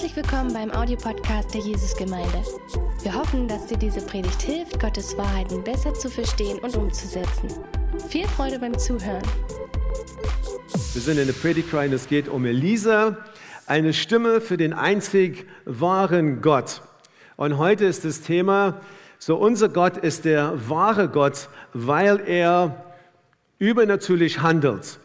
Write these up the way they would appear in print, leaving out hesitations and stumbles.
Herzlich willkommen beim Audiopodcast der Jesusgemeinde. Wir hoffen, dass dir diese Predigt hilft, Gottes Wahrheiten besser zu verstehen und umzusetzen. Viel Freude beim Zuhören. Wir sind in der Predigtreihe, es geht um Elisa, eine Stimme für den einzig wahren Gott. Und heute ist das Thema, unser Gott ist der wahre Gott, weil er übernatürlich handelt.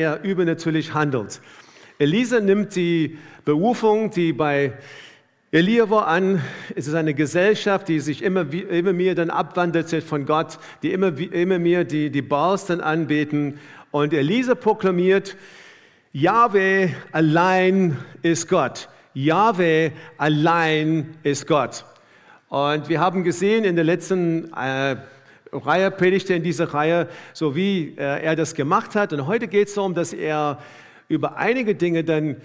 Elisa nimmt die Berufung, die bei Elia war, an. Es ist eine Gesellschaft, die sich immer mehr dann abwandelt von Gott, die immer mehr die Baals dann anbeten. Und Elisa proklamiert, Jahwe allein ist Gott. Jahwe allein ist Gott. Und wir haben gesehen in der letzten Reihe, Predigte in dieser Reihe, so wie er das gemacht hat. Und heute geht es darum, dass er über einige Dinge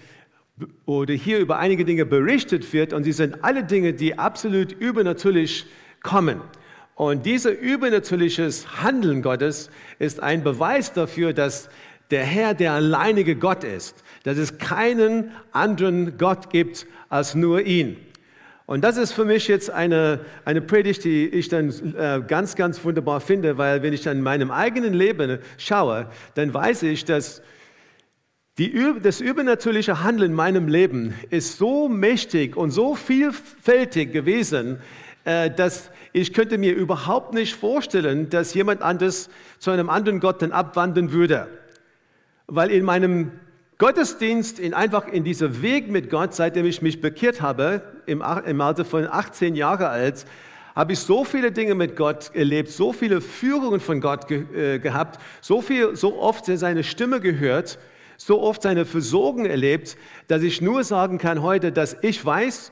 berichtet wird. Und sie sind alle Dinge, die absolut übernatürlich kommen. Und dieses übernatürliches Handeln Gottes ist ein Beweis dafür, dass der Herr der alleinige Gott ist. Dass es keinen anderen Gott gibt als nur ihn. Und das ist für mich jetzt eine Predigt, die ich dann ganz, ganz wunderbar finde, weil wenn ich dann in meinem eigenen Leben schaue, dann weiß ich, dass das übernatürliche Handeln in meinem Leben ist so mächtig und so vielfältig gewesen, dass ich könnte mir überhaupt nicht vorstellen, dass jemand anderes zu einem anderen Gott dann abwandern würde. Weil in meinem Gottesdienst, einfach in diesem Weg mit Gott, seitdem ich mich bekehrt habe, im Alter von 18 Jahre alt, habe ich so viele Dinge mit Gott erlebt, so viele Führungen von Gott gehabt, so oft seine Stimme gehört, so oft seine Versorgung erlebt, dass ich nur sagen kann heute, dass ich weiß,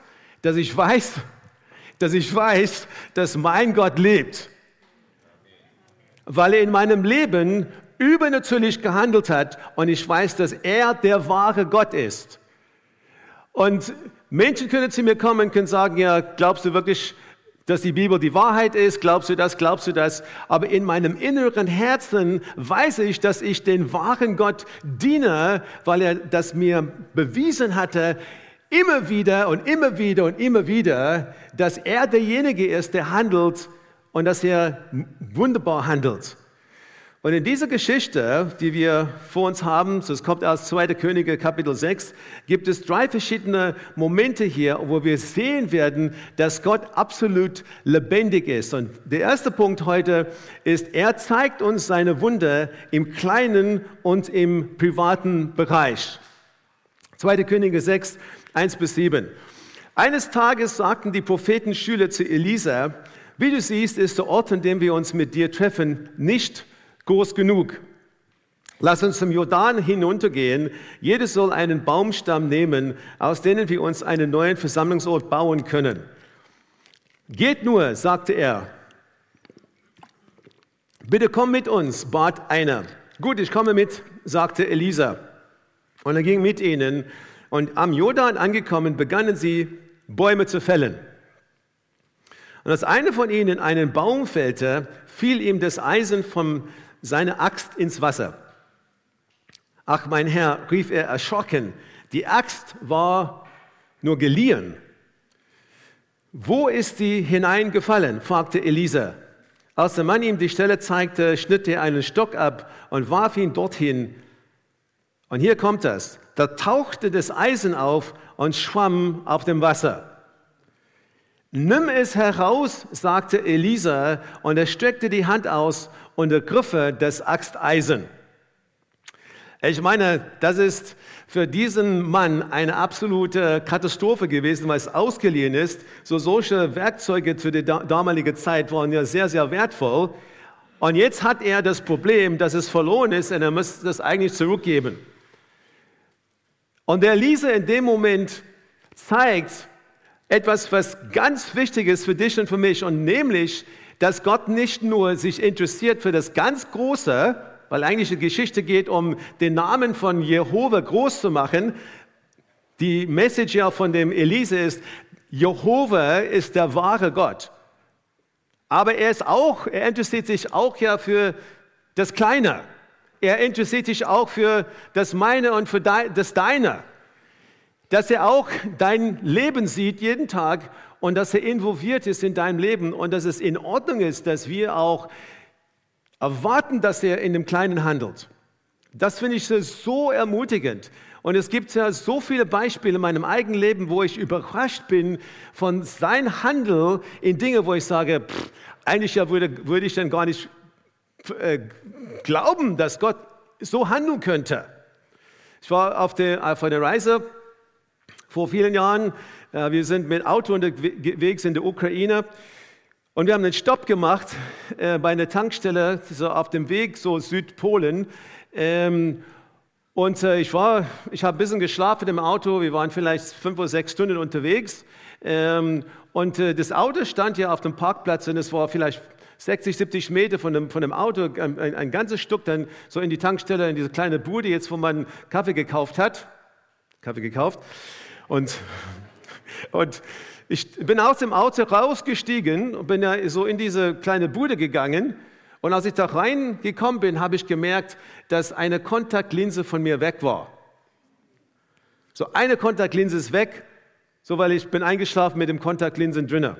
dass mein Gott lebt. Weil er in meinem Leben übernatürlich gehandelt hat und ich weiß, dass er der wahre Gott ist. Und Menschen können zu mir kommen und können sagen, ja, glaubst du wirklich, dass die Bibel die Wahrheit ist? Glaubst du das? Aber in meinem inneren Herzen weiß ich, dass ich den wahren Gott diene, weil er das mir bewiesen hatte, immer wieder, dass er derjenige ist, der handelt und dass er wunderbar handelt. Und in dieser Geschichte, die wir vor uns haben, das kommt aus 2. Könige Kapitel 6, gibt es 3 verschiedene Momente hier, wo wir sehen werden, dass Gott absolut lebendig ist. Und der erste Punkt heute ist, er zeigt uns seine Wunder im kleinen und im privaten Bereich. 2. Könige 6, 1-7. Eines Tages sagten die Prophetenschüler zu Elisa, wie du siehst, ist der Ort, an dem wir uns mit dir treffen, nicht groß genug. Lass uns zum Jordan hinuntergehen. Jeder soll einen Baumstamm nehmen, aus denen wir uns einen neuen Versammlungsort bauen können. Geht nur, sagte er. Bitte komm mit uns, bat einer. Gut, ich komme mit, sagte Elisa. Und er ging mit ihnen. Und am Jordan angekommen, begannen sie, Bäume zu fällen. Und als einer von ihnen einen Baum fällte, fiel ihm das Eisen von seiner Axt ins Wasser. Ach, mein Herr, rief er erschrocken, die Axt war nur geliehen. Wo ist sie hineingefallen? Fragte Elisa. Als der Mann ihm die Stelle zeigte, schnitt er einen Stock ab und warf ihn dorthin. Und hier kommt das. Da tauchte das Eisen auf und schwamm auf dem Wasser. Nimm es heraus, sagte Elisa, und er streckte die Hand aus und ergriff das Axteisen. Ich meine, das ist für diesen Mann eine absolute Katastrophe gewesen, weil es ausgeliehen ist. Solche Werkzeuge für die damalige Zeit waren ja sehr, sehr wertvoll. Und jetzt hat er das Problem, dass es verloren ist und er muss das eigentlich zurückgeben. Und der Elisa in dem Moment zeigt etwas, was ganz wichtig ist für dich und für mich, und nämlich, dass Gott nicht nur sich interessiert für das ganz Große, weil eigentlich die Geschichte geht, um den Namen von Jehova groß zu machen. Die Message ja von dem Elisa ist, Jehova ist der wahre Gott. Aber er interessiert sich auch ja für das Kleine. Er interessiert sich auch für das Meine und für das Deine. dass er auch dein Leben sieht jeden Tag und dass er involviert ist in deinem Leben und dass es in Ordnung ist, dass wir auch erwarten, dass er in dem Kleinen handelt. Das finde ich so ermutigend. Und es gibt ja so viele Beispiele in meinem eigenen Leben, wo ich überrascht bin von seinem Handel in Dinge, wo ich sage, eigentlich würde ich dann gar nicht glauben, dass Gott so handeln könnte. Ich war auf der Reise vor vielen Jahren. Wir sind mit Auto unterwegs in der Ukraine und wir haben einen Stopp gemacht bei einer Tankstelle, so auf dem Weg, so Südpolen. Und ich habe ein bisschen geschlafen im Auto, wir waren vielleicht 5 oder 6 Stunden unterwegs. Und das Auto stand ja auf dem Parkplatz und es war vielleicht 60, 70 Meter von dem Auto, ein ganzes Stück dann so in die Tankstelle, in diese kleine Bude, jetzt wo man Kaffee gekauft hat. Und ich bin aus dem Auto rausgestiegen und bin ja so in diese kleine Bude gegangen. Und als ich da reingekommen bin, habe ich gemerkt, dass eine Kontaktlinse von mir weg war. So eine Kontaktlinse ist weg, so weil ich bin eingeschlafen mit dem Kontaktlinsen drinnen.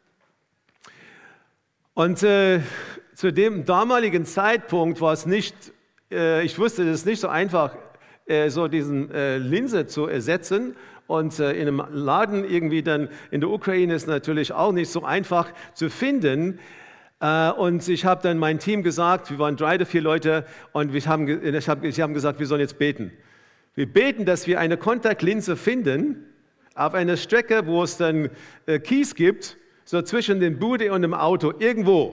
Und zu dem damaligen Zeitpunkt war es nicht, ich wusste, es ist nicht so einfach, so diesen Linse zu ersetzen. Und in einem Laden irgendwie dann in der Ukraine ist natürlich auch nicht so einfach zu finden. Und ich habe dann mein Team gesagt, wir waren 3 oder 4 Leute und sie haben gesagt, wir sollen jetzt beten. Wir beten, dass wir eine Kontaktlinse finden auf einer Strecke, wo es dann Kies gibt, so zwischen dem Bude und dem Auto, irgendwo.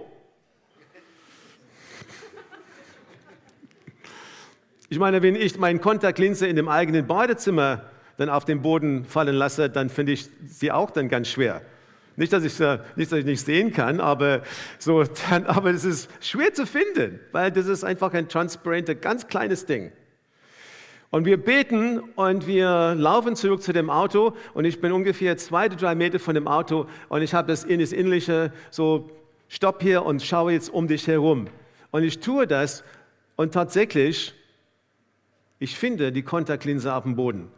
Ich meine, wenn ich meine Kontaktlinse in dem eigenen Badezimmer dann auf den Boden fallen lasse, dann finde ich sie auch dann ganz schwer. Nicht, dass ich nicht sehen kann, aber es ist schwer zu finden, weil das ist einfach ein transparentes, ganz kleines Ding. Und wir beten und wir laufen zurück zu dem Auto und ich bin ungefähr 2 oder 3 Meter von dem Auto und ich habe das Innerliche so, stopp hier und schaue jetzt um dich herum. Und ich tue das und tatsächlich, ich finde die Kontaktlinse auf dem Boden.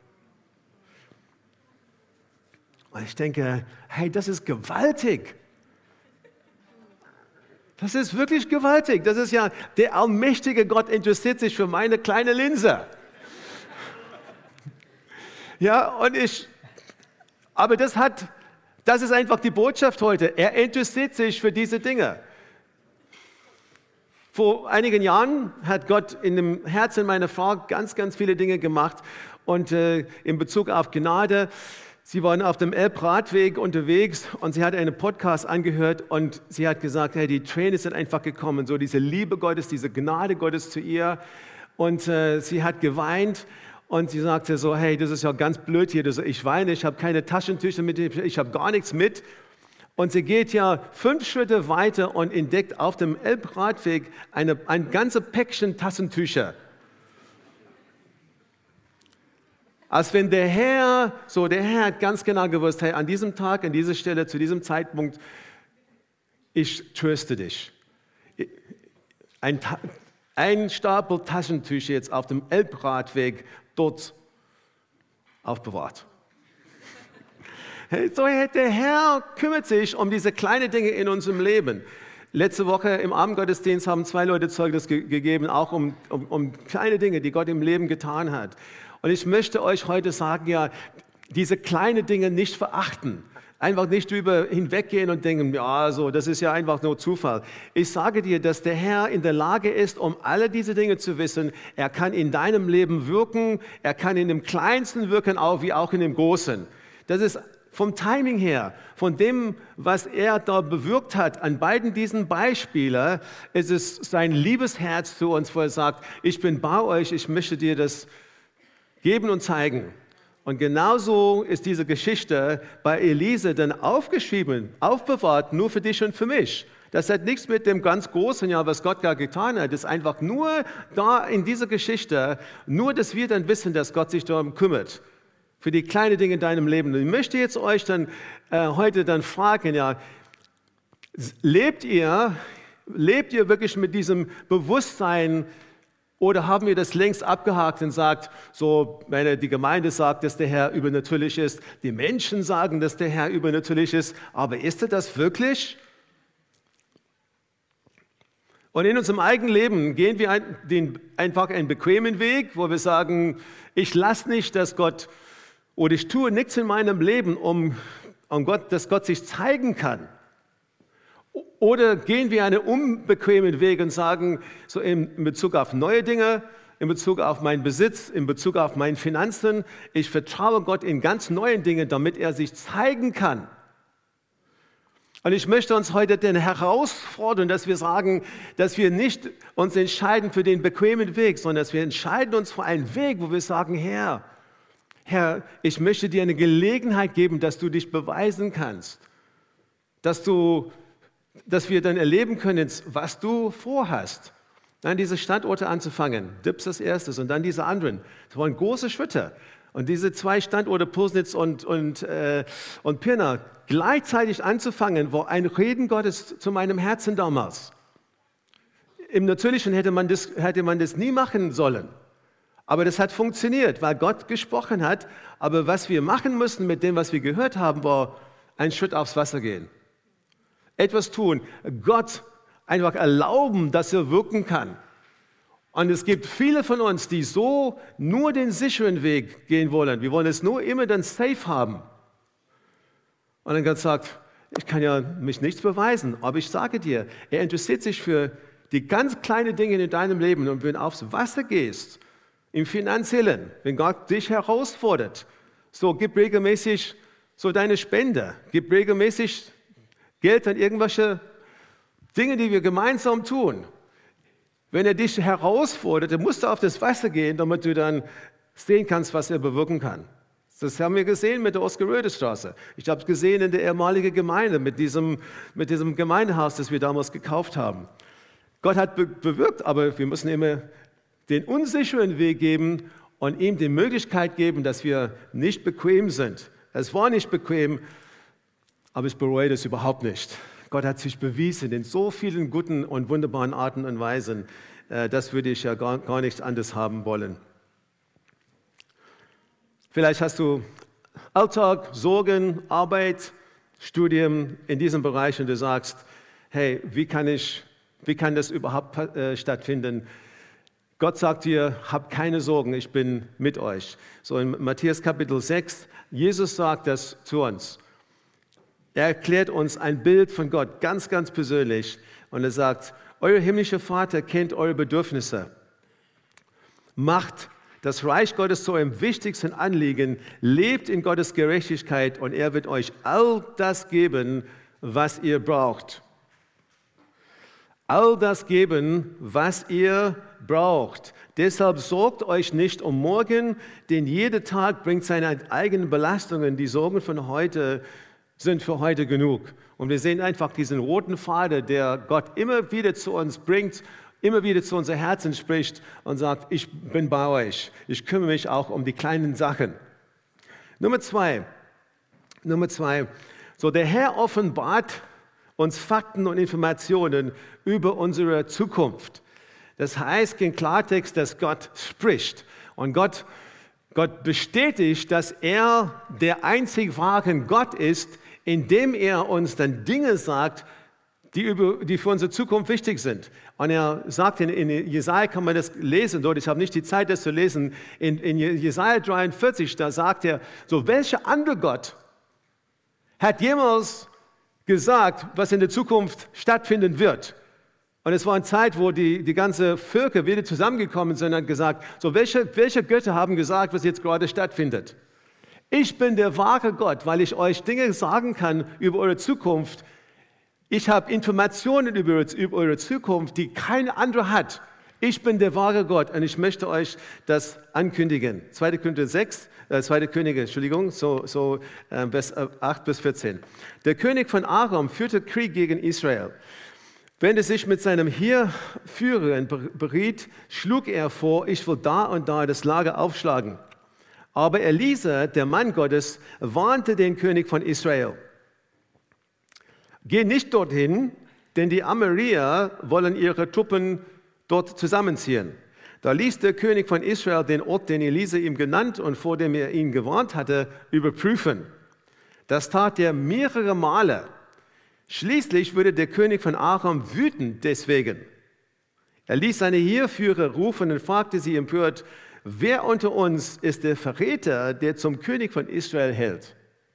Und ich denke, hey, das ist gewaltig. Das ist wirklich gewaltig. Das ist ja, der allmächtige Gott interessiert sich für meine kleine Linse. Ja, aber das ist einfach die Botschaft heute. Er interessiert sich für diese Dinge. Vor einigen Jahren hat Gott in dem Herzen meiner Frau ganz, ganz viele Dinge gemacht. Und in Bezug auf Gnade, sie waren auf dem Elbradweg unterwegs und sie hat einen Podcast angehört und sie hat gesagt, hey, die Tränen sind einfach gekommen, so diese Liebe Gottes, diese Gnade Gottes zu ihr. Und sie hat geweint und sie sagte so, hey, das ist ja ganz blöd hier, ich weine, ich habe keine Taschentücher mit, ich habe gar nichts mit. Und sie geht ja 5 Schritte weiter und entdeckt auf dem Elbradweg ein ganzes Päckchen Taschentücher. Als wenn der Herr hat ganz genau gewusst, hey, an diesem Tag, an dieser Stelle, zu diesem Zeitpunkt, ich tröste dich. Ein Stapel Taschentücher jetzt auf dem Elbradweg dort aufbewahrt. Hey, so, der Herr kümmert sich um diese kleinen Dinge in unserem Leben. Letzte Woche im Abendgottesdienst haben 2 Leute Zeugnis gegeben, auch um kleine Dinge, die Gott im Leben getan hat. Und ich möchte euch heute sagen, ja, diese kleinen Dinge nicht verachten. Einfach nicht drüber hinweggehen und denken, ja, so, das ist ja einfach nur Zufall. Ich sage dir, dass der Herr in der Lage ist, um alle diese Dinge zu wissen. Er kann in deinem Leben wirken, er kann in dem Kleinsten wirken, wie auch in dem Großen. Das ist vom Timing her, von dem, was er da bewirkt hat, an beiden diesen Beispielen, ist es sein liebes Herz zu uns, wo er sagt, ich bin bei euch, ich möchte dir das geben und zeigen. Und genauso ist diese Geschichte bei Elise dann aufgeschrieben, aufbewahrt, nur für dich und für mich. Das hat nichts mit dem ganz Großen, ja, was Gott da getan hat. Das ist einfach nur da in dieser Geschichte, nur, dass wir dann wissen, dass Gott sich darum kümmert. Für die kleinen Dinge in deinem Leben. Und ich möchte jetzt euch dann heute dann fragen, ja, lebt ihr wirklich mit diesem Bewusstsein, Oder haben wir das längst abgehakt und sagt, so, die Gemeinde sagt, dass der Herr übernatürlich ist, die Menschen sagen, dass der Herr übernatürlich ist, aber ist er das wirklich? Und in unserem eigenen Leben gehen wir einfach einen bequemen Weg, wo wir sagen, ich lasse nicht, dass Gott, oder ich tue nichts in meinem Leben, dass Gott sich zeigen kann. Oder gehen wir einen unbequemen Weg und sagen, so in Bezug auf neue Dinge, in Bezug auf meinen Besitz, in Bezug auf meine Finanzen, ich vertraue Gott in ganz neuen Dingen, damit er sich zeigen kann. Und ich möchte uns heute denn herausfordern, dass wir sagen, dass wir nicht uns entscheiden für den bequemen Weg, sondern dass wir entscheiden uns für einen Weg, wo wir sagen, Herr, ich möchte dir eine Gelegenheit geben, dass du dich beweisen kannst, dass wir dann erleben können, was du vorhast. Dann diese Standorte anzufangen, Dips als erstes und dann diese anderen. Das waren große Schritte. Und diese 2 Standorte, Pulsnitz und Pirna, gleichzeitig anzufangen, war ein Reden Gottes zu meinem Herzen damals. Im Natürlichen hätte man das nie machen sollen. Aber das hat funktioniert, weil Gott gesprochen hat. Aber was wir machen müssen mit dem, was wir gehört haben, war einen Schritt aufs Wasser gehen. Etwas tun, Gott einfach erlauben, dass er wirken kann. Und es gibt viele von uns, die so nur den sicheren Weg gehen wollen. Wir wollen es nur immer dann safe haben. Und dann Gott sagt, ich kann ja mich nichts beweisen, aber ich sage dir, er interessiert sich für die ganz kleinen Dinge in deinem Leben. Und wenn du aufs Wasser gehst, im Finanziellen, wenn Gott dich herausfordert, so gib regelmäßig so deine Spende, gib regelmäßig Geld an irgendwelche Dinge, die wir gemeinsam tun. Wenn er dich herausfordert, dann musst du auf das Wasser gehen, damit du dann sehen kannst, was er bewirken kann. Das haben wir gesehen mit der Oskar-Röde-Straße. Ich habe es gesehen in der ehemaligen Gemeinde, mit diesem Gemeindehaus, das wir damals gekauft haben. Gott hat bewirkt, aber wir müssen immer den unsicheren Weg geben und ihm die Möglichkeit geben, dass wir nicht bequem sind. Es war nicht bequem, aber ich bereue das überhaupt nicht. Gott hat sich bewiesen in so vielen guten und wunderbaren Arten und Weisen. Das würde ich ja gar nicht anders haben wollen. Vielleicht hast du Alltag, Sorgen, Arbeit, Studium in diesem Bereich und du sagst, hey, wie kann das überhaupt stattfinden? Gott sagt dir, habt keine Sorgen, ich bin mit euch. So in Matthäus Kapitel 6, Jesus sagt das zu uns. Er erklärt uns ein Bild von Gott, ganz, ganz persönlich. Und er sagt, euer himmlischer Vater kennt eure Bedürfnisse. Macht das Reich Gottes zu eurem wichtigsten Anliegen, lebt in Gottes Gerechtigkeit und er wird euch all das geben, was ihr braucht. All das geben, was ihr braucht. Deshalb sorgt euch nicht um morgen, denn jeder Tag bringt seine eigenen Belastungen. Die Sorgen von heute sind für heute genug. Und wir sehen einfach diesen roten Faden, der Gott immer wieder zu uns bringt, immer wieder zu unser Herzen spricht und sagt, ich bin bei euch. Ich kümmere mich auch um die kleinen Sachen. Nummer zwei. So, der Herr offenbart uns Fakten und Informationen über unsere Zukunft. Das heißt im Klartext, dass Gott spricht. Und Gott bestätigt, dass er der einzig wahre Gott ist, indem er uns dann Dinge sagt, die für unsere Zukunft wichtig sind. Und er sagt, in Jesaja kann man das lesen, dort, ich habe nicht die Zeit, das zu lesen, in Jesaja 43, da sagt er, so welcher andere Gott hat jemals gesagt, was in der Zukunft stattfinden wird? Und es war eine Zeit, wo die ganze Völker wieder zusammengekommen sind und gesagt, so welche Götter haben gesagt, was jetzt gerade stattfindet? Ich bin der wahre Gott, weil ich euch Dinge sagen kann über eure Zukunft. Ich habe Informationen über eure Zukunft, die kein anderer hat. Ich bin der wahre Gott und ich möchte euch das ankündigen. 2. Könige, Vers 8 bis 14. Der König von Aram führte Krieg gegen Israel. Wenn er sich mit seinem Heerführer beriet, schlug er vor, ich will da und da das Lager aufschlagen. Aber Elisa, der Mann Gottes, warnte den König von Israel. Geh nicht dorthin, denn die Amorier wollen ihre Truppen dort zusammenziehen. Da ließ der König von Israel den Ort, den Elisa ihm genannt und vor dem er ihn gewarnt hatte, überprüfen. Das tat er mehrere Male. Schließlich wurde der König von Aram wütend deswegen. Er ließ seine Heerführer rufen und fragte sie empört, wer unter uns ist der Verräter, der zum König von Israel hält?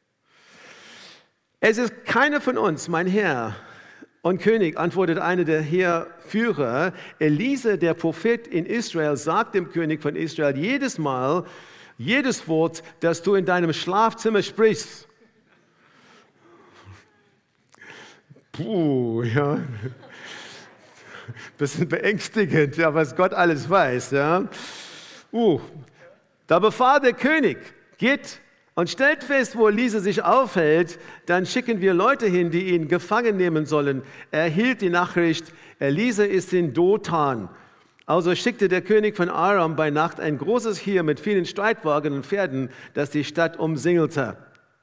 Es ist keiner von uns, mein Herr und König, antwortet einer der Heerführer. Elisa, der Prophet in Israel, sagt dem König von Israel jedes Mal, jedes Wort, das du in deinem Schlafzimmer sprichst. Puh, ja. Bisschen beängstigend, ja, was Gott alles weiß. Ja. Da befahl der König, geht und stellt fest, wo Elisa sich aufhält, dann schicken wir Leute hin, die ihn gefangen nehmen sollen. Er erhielt die Nachricht, Elisa ist in Dothan. Also schickte der König von Aram bei Nacht ein großes Heer mit vielen Streitwagen und Pferden, das die Stadt umsingelte.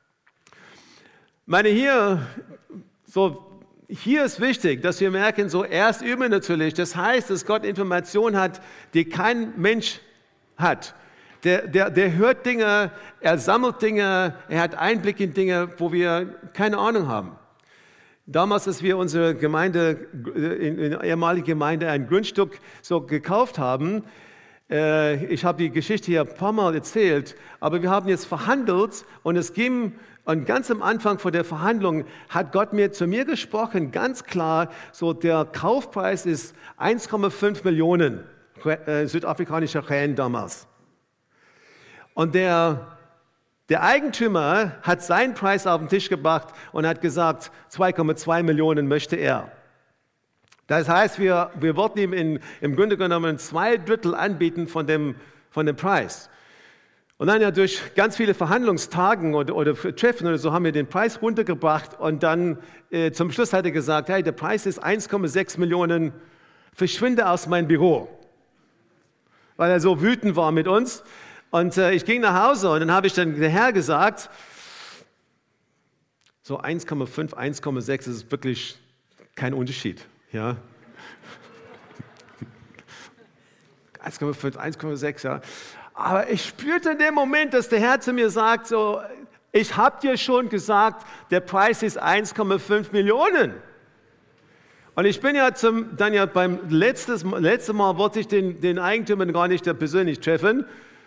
Hier ist wichtig, dass wir merken, so erst übernatürlich. Das heißt, dass Gott Informationen hat, die kein Mensch hat. Der hört Dinge, er sammelt Dinge, er hat Einblick in Dinge, wo wir keine Ahnung haben. Damals, als wir unsere Gemeinde, in der ehemaligen Gemeinde ein Grundstück so gekauft haben, ich habe die Geschichte hier ein paar Mal erzählt, aber wir haben jetzt verhandelt und es ging, und ganz am Anfang von der Verhandlung hat Gott zu mir gesprochen, ganz klar, so der Kaufpreis ist 1,5 Millionen südafrikanischer Rand damals. Und der Eigentümer hat seinen Preis auf den Tisch gebracht und hat gesagt, 2,2 Millionen möchte er. Das heißt, wir wollten ihm im Grunde genommen 2/3 anbieten von dem Preis. Und dann ja durch ganz viele Verhandlungstagen oder Treffen oder so haben wir den Preis runtergebracht und dann zum Schluss hat er gesagt, hey, der Preis ist 1,6 Millionen, verschwinde aus meinem Büro. Weil er so wütend war mit uns. Und ich ging nach Hause und dann habe ich dann der Herr gesagt, so 1,5, 1,6 ist wirklich kein Unterschied. Ja? 1,5, 1,6, ja. Aber ich spürte in dem Moment, dass der Herr zu mir sagt, so, ich habe dir schon gesagt, der Preis ist 1,5 Millionen. Und ich bin beim letzten Mal wollte ich den Eigentümer gar nicht persönlich treffen.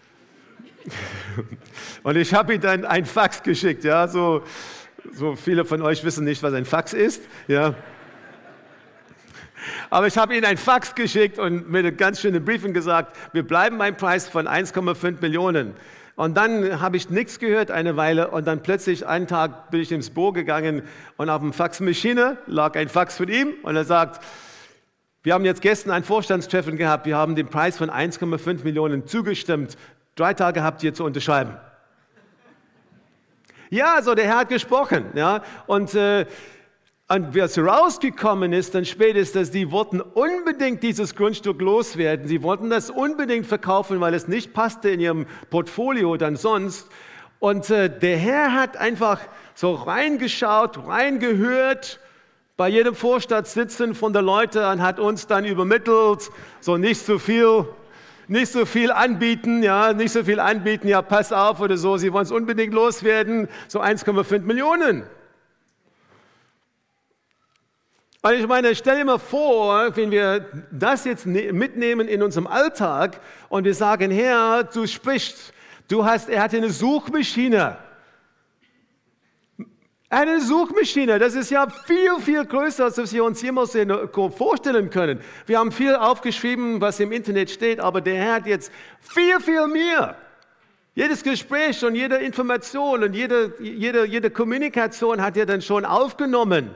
Und ich habe ihm dann ein Fax geschickt, ja, so viele von euch wissen nicht, was ein Fax ist, ja. Aber ich habe ihm ein Fax geschickt und mit einem ganz schönen Briefing gesagt, wir bleiben beim Preis von 1,5 Millionen. Und dann habe ich nichts gehört eine Weile und dann plötzlich einen Tag bin ich ins Büro gegangen und auf dem Faxmaschine lag ein Fax von ihm und er sagt, wir haben jetzt gestern ein Vorstandstreffen gehabt, wir haben den Preis von 1,5 Millionen zugestimmt. 3 Tage habt ihr zu unterschreiben. Ja, so der Herr hat gesprochen. Ja, und was rausgekommen ist, dann spätestens, die wollten unbedingt dieses Grundstück loswerden. Sie wollten das unbedingt verkaufen, weil es nicht passte in ihrem Portfolio dann sonst. Und der Herr hat einfach so reingeschaut, reingehört, bei jedem Vorstandssitzen von der Leute und hat uns dann übermittelt, so nicht so viel anbieten, ja, pass auf oder so, sie wollen es unbedingt loswerden, so 1,5 Millionen. Und ich meine, stell dir mal vor, wenn wir das jetzt mitnehmen in unserem Alltag und wir sagen, Herr, du sprichst, er hatte eine Suchmaschine. Eine Suchmaschine, das ist ja viel, viel größer, als wir uns jemals vorstellen können. Wir haben viel aufgeschrieben, was im Internet steht, aber der Herr hat jetzt viel, viel mehr. Jedes Gespräch und jede Information und jede Kommunikation hat er dann schon aufgenommen.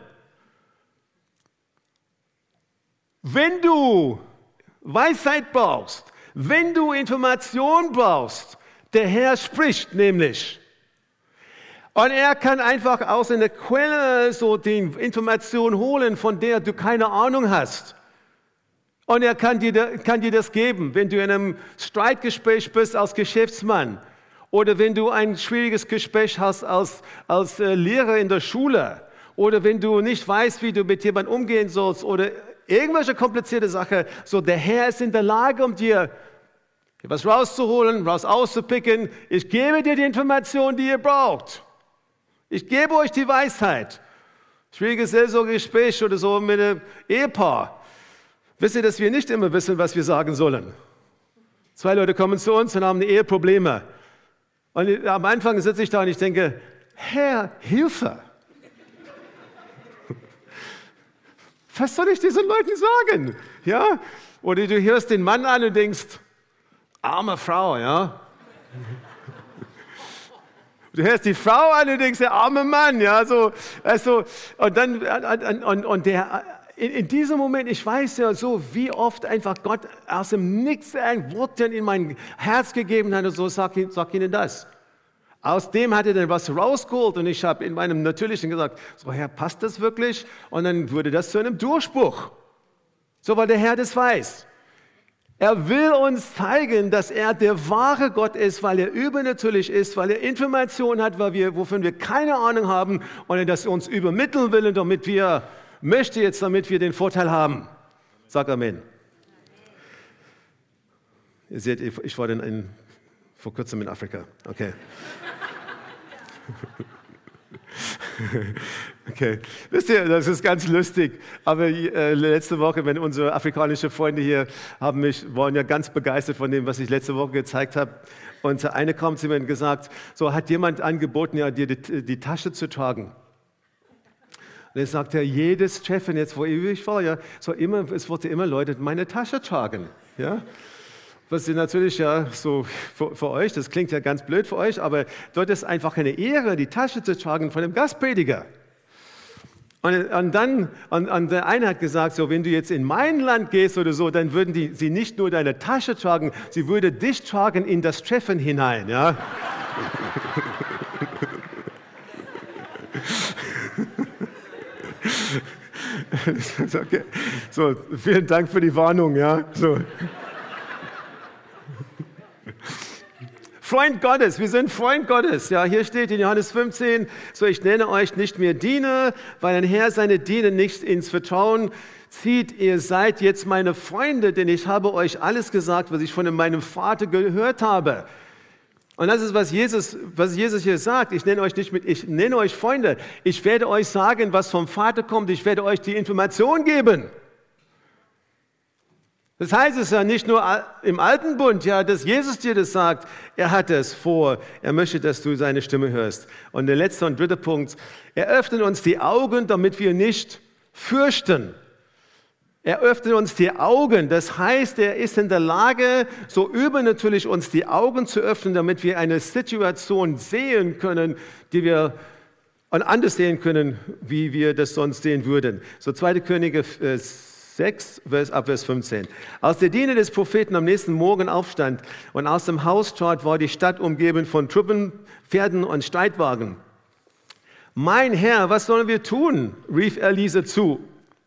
Wenn du Weisheit brauchst, wenn du Information brauchst, der Herr spricht nämlich. Und er kann einfach aus einer Quelle so die Information holen, von der du keine Ahnung hast. Und er kann dir das geben, wenn du in einem Streitgespräch bist als Geschäftsmann oder wenn du ein schwieriges Gespräch hast als Lehrer in der Schule oder wenn du nicht weißt, wie du mit jemandem umgehen sollst oder irgendwelche komplizierte Sache. So, der Herr ist in der Lage, um dir was rauszuholen, was auszupicken. Ich gebe dir die Information, die ihr braucht. Ich gebe euch die Weisheit. Schwieriges Seelsorgegespräch oder so mit einem Ehepaar. Wisst ihr, dass wir nicht immer wissen, was wir sagen sollen? 2 Leute kommen zu uns und haben Eheprobleme. Und am Anfang sitze ich da und ich denke, Herr, Hilfe! Was soll ich diesen Leuten sagen? Ja? Oder du hörst den Mann an und denkst, arme Frau, ja? Du hörst die Frau an und denkst, der arme Mann, ja? Und dann, in diesem Moment, ich weiß ja so, wie oft einfach Gott aus dem Nichts ein Wort in mein Herz gegeben hat und so, sag ihnen das. Aus dem hat er dann was rausgeholt und ich habe in meinem Natürlichen gesagt, so Herr, passt das wirklich? Und dann wurde das zu einem Durchbruch. So, weil der Herr das weiß. Er will uns zeigen, dass er der wahre Gott ist, weil er übernatürlich ist, weil er Informationen hat, wovon wir keine Ahnung haben und er das uns übermitteln will, damit wir den Vorteil haben. Sag Amen. Ihr seht, ich war dann vor kurzem in Afrika. Okay. Okay. Wisst ihr, das ist ganz lustig, aber letzte Woche, wenn unsere afrikanischen Freunde hier waren ja ganz begeistert von dem, was ich letzte Woche gezeigt habe. Und eine kam zu mir und gesagt, so hat jemand angeboten, ja, dir die Tasche zu tragen. Und er sagt ja, jedes Treffen jetzt, wo ich war, ja, es wurde immer Leute meine Tasche tragen. Ja? Was ist natürlich ja so für euch, das klingt ja ganz blöd für euch, aber dort ist einfach eine Ehre, die Tasche zu tragen von dem Gastprediger. Und der eine hat gesagt, so, wenn du jetzt in mein Land gehst oder so, dann würden sie nicht nur deine Tasche tragen, sie würden dich tragen in das Treffen hinein. Ja? Okay. So, vielen Dank für die Warnung. Ja? So. Freund Gottes, wir sind Freund Gottes. Ja, hier steht in Johannes 15, so ich nenne euch nicht mehr Diener, weil ein Herr seine Diener nicht ins Vertrauen zieht. Ihr seid jetzt meine Freunde, denn ich habe euch alles gesagt, was ich von meinem Vater gehört habe. Und das ist, was Jesus hier sagt. Ich nenne euch Freunde. Ich werde euch sagen, was vom Vater kommt. Ich werde euch die Information geben. Das heißt es ja nicht nur im Alten Bund, ja, dass Jesus dir das sagt. Er hat es vor. Er möchte, dass du seine Stimme hörst. Und der letzte und dritte Punkt. Er öffnet uns die Augen, damit wir nicht fürchten. Er öffnet uns die Augen. Das heißt, er ist in der Lage, so übernatürlich uns die Augen zu öffnen, damit wir eine Situation sehen können, die wir anders sehen können, wie wir das sonst sehen würden. So 2. Könige 6, ab Vers 15. Als der Diener des Propheten am nächsten Morgen aufstand und aus dem Haus trat, war die Stadt umgeben von Truppen, Pferden und Streitwagen. Mein Herr, was sollen wir tun? Rief er Elise zu.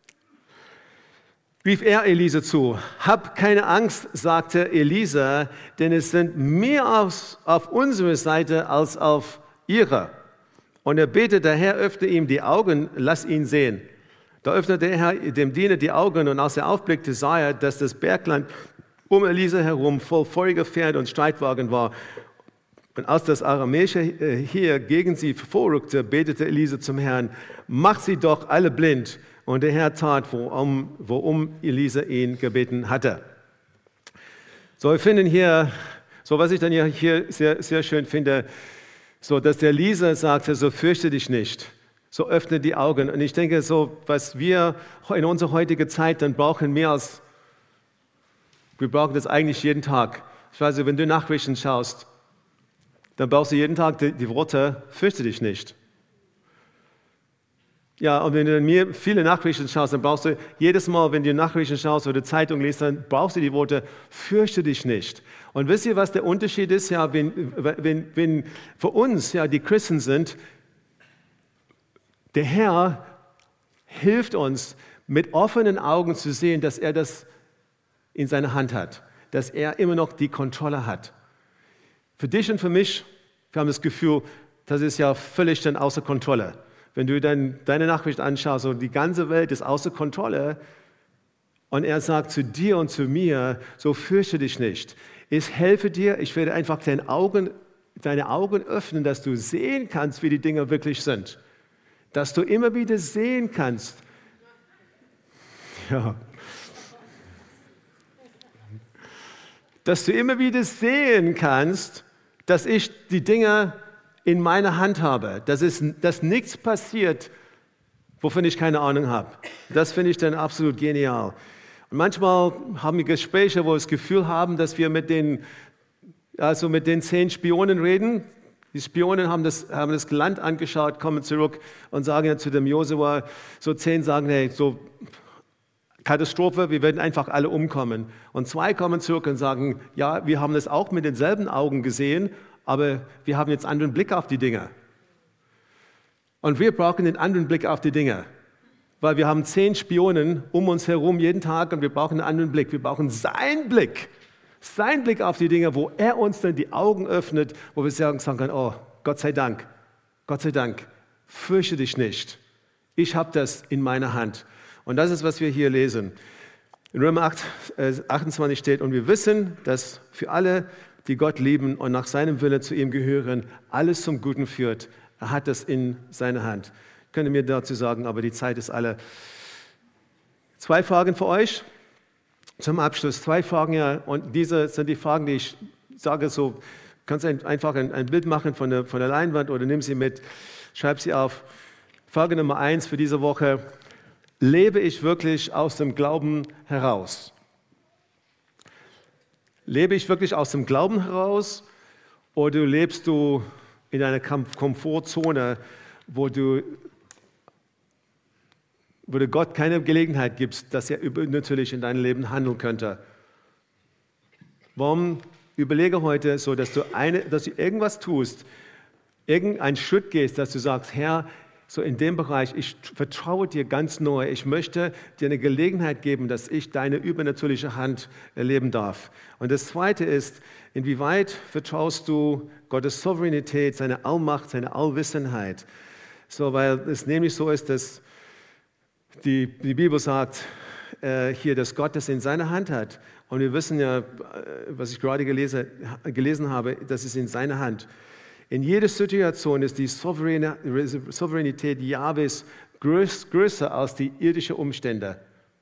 Hab keine Angst, sagte Elisa, denn es sind mehr auf unserer Seite als auf ihrer. Und er betete, Herr, öffne ihm die Augen, lass ihn sehen. Da öffnete der Herr dem Diener die Augen und als er aufblickte, sah er, dass das Bergland um Elisa herum voll feuriger Pferde und Streitwagen war. Und als das aramäische Heer gegen sie vorrückte, betete Elisa zum Herrn, mach sie doch alle blind. Und der Herr tat, worum Elisa ihn gebeten hatte. So, wir finden hier, so was ich dann hier sehr, sehr schön finde, so dass der Elisa sagte, so fürchte dich nicht. So öffne die Augen. Und ich denke, so was wir in unserer heutigen Zeit dann brauchen, wir brauchen das eigentlich jeden Tag. Ich weiß nicht, wenn du Nachrichten schaust, dann brauchst du jeden Tag die Worte, fürchte dich nicht. Ja, und wenn du mir viele Nachrichten schaust, dann brauchst du jedes Mal, wenn du Nachrichten schaust oder Zeitung liest, dann brauchst du die Worte, fürchte dich nicht. Und wisst ihr, was der Unterschied ist? Ja, wenn für uns, ja, die Christen sind, der Herr hilft uns, mit offenen Augen zu sehen, dass er das in seiner Hand hat, dass er immer noch die Kontrolle hat. Für dich und für mich, wir haben das Gefühl, das ist ja völlig dann außer Kontrolle. Wenn du dann deine Nachricht anschaust, so die ganze Welt ist außer Kontrolle und er sagt zu dir und zu mir, so fürchte dich nicht. Ich helfe dir, ich werde einfach deine Augen öffnen, dass du sehen kannst, wie die Dinge wirklich sind. Dass du immer wieder sehen kannst. Ja. Dass du immer wieder sehen kannst, dass ich die Dinge in meiner Hand habe. Dass nichts passiert, wovon ich keine Ahnung habe. Das finde ich dann absolut genial. Und manchmal haben wir Gespräche, wo wir das Gefühl haben, dass wir mit den 10 Spionen reden. Die Spionen haben das Land angeschaut, kommen zurück und sagen ja zu dem Josua, so 10 sagen, hey, so Katastrophe, wir werden einfach alle umkommen. Und 2 kommen zurück und sagen, ja, wir haben das auch mit denselben Augen gesehen, aber wir haben jetzt einen anderen Blick auf die Dinge. Und wir brauchen den anderen Blick auf die Dinge, weil wir haben 10 Spionen um uns herum jeden Tag und wir brauchen einen anderen Blick. Wir brauchen seinen Blick auf die Dinge, wo er uns dann die Augen öffnet, wo wir sagen können, oh, Gott sei Dank, fürchte dich nicht. Ich habe das in meiner Hand. Und das ist, was wir hier lesen. In Römer 28 steht, und wir wissen, dass für alle, die Gott lieben und nach seinem Willen zu ihm gehören, alles zum Guten führt. Er hat das in seiner Hand. Ich könnte mir dazu sagen, aber die Zeit ist alle. 2 Fragen für euch zum Abschluss. 2 Fragen, ja, und diese sind die Fragen, die ich sage so, kannst einfach ein Bild machen von der Leinwand oder nimm sie mit, schreib sie auf. Frage Nummer 1 für diese Woche. Lebe ich wirklich aus dem Glauben heraus? Lebe ich wirklich aus dem Glauben heraus oder lebst du in einer Komfortzone, wo du Gott keine Gelegenheit gibst, dass er übernatürlich in deinem Leben handeln könnte? Warum überlege heute so, dass du irgendwas tust, irgendeinen Schritt gehst, dass du sagst, Herr, so in dem Bereich, ich vertraue dir ganz neu. Ich möchte dir eine Gelegenheit geben, dass ich deine übernatürliche Hand erleben darf. Und das Zweite ist, inwieweit vertraust du Gottes Souveränität, seine Allmacht, seine Allwissenheit? So, weil es nämlich so ist, dass die Bibel sagt hier, dass Gott das in seiner Hand hat. Und wir wissen ja, was ich gerade gelesen habe, das ist in seiner Hand. In jeder Situation ist die Souveränität Jahwes größer als die irdischen Umstände.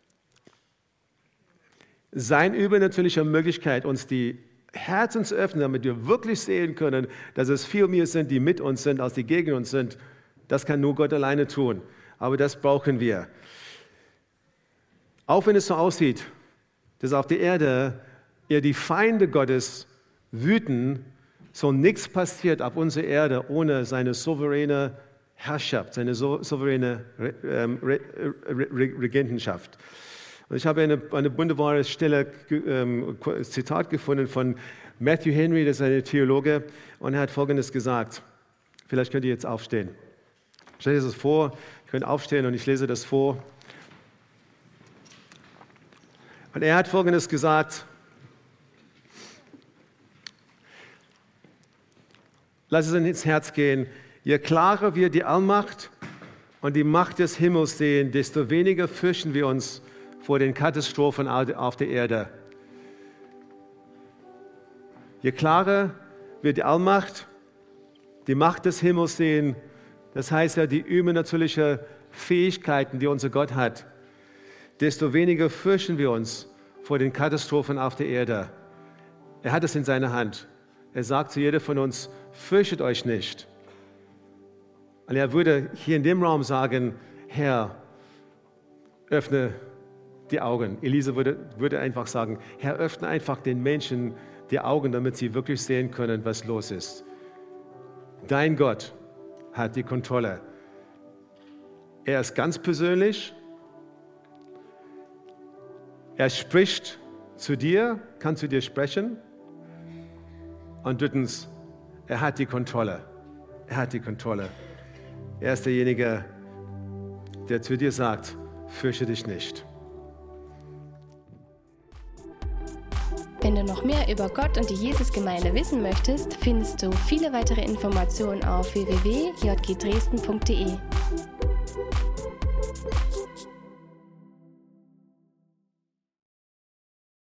Seine übernatürliche Möglichkeit, uns die Herzen zu öffnen, damit wir wirklich sehen können, dass es viel mehr sind, die mit uns sind, als die gegen uns sind, das kann nur Gott alleine tun. Aber das brauchen wir. Auch wenn es so aussieht, dass auf der Erde eher die Feinde Gottes wüten, so nichts passiert auf unserer Erde ohne seine souveräne Herrschaft, seine souveräne Regentenschaft. Und ich habe eine wunderbare Zitat gefunden von Matthew Henry, das ist ein Theologe, und er hat Folgendes gesagt. Vielleicht könnt ihr jetzt aufstehen. Ich lese es vor, ihr könnt aufstehen und ich lese das vor. Und er hat Folgendes gesagt: Lass es ins Herz gehen. Je klarer wir die Allmacht und die Macht des Himmels sehen, desto weniger fürchten wir uns vor den Katastrophen auf der Erde. Je klarer wir die Allmacht, die Macht des Himmels sehen, das heißt ja die übernatürlichen Fähigkeiten, die unser Gott hat, desto weniger fürchten wir uns vor den Katastrophen auf der Erde. Er hat es in seiner Hand. Er sagt zu jedem von uns, fürchtet euch nicht. Und er würde hier in dem Raum sagen, Herr, öffne die Augen. Elisa würde einfach sagen, Herr, öffne einfach den Menschen die Augen, damit sie wirklich sehen können, was los ist. Dein Gott hat die Kontrolle. Er ist ganz persönlich. Er spricht zu dir, kann zu dir sprechen. Und drittens, er hat die Kontrolle. Er hat die Kontrolle. Er ist derjenige, der zu dir sagt, fürchte dich nicht. Wenn du noch mehr über Gott und die Jesusgemeinde wissen möchtest, findest du viele weitere Informationen auf www.jgdresden.de.